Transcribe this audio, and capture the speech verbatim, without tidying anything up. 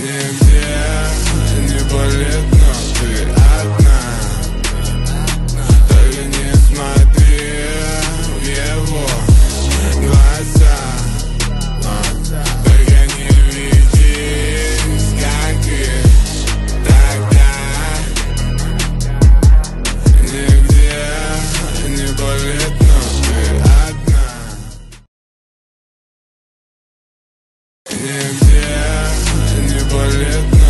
Нигде не болит, но ты одна. Только не смотри в его глаза, только не ведись, как и тогда. Нигде не болит, но ты одна. Нигде не болит.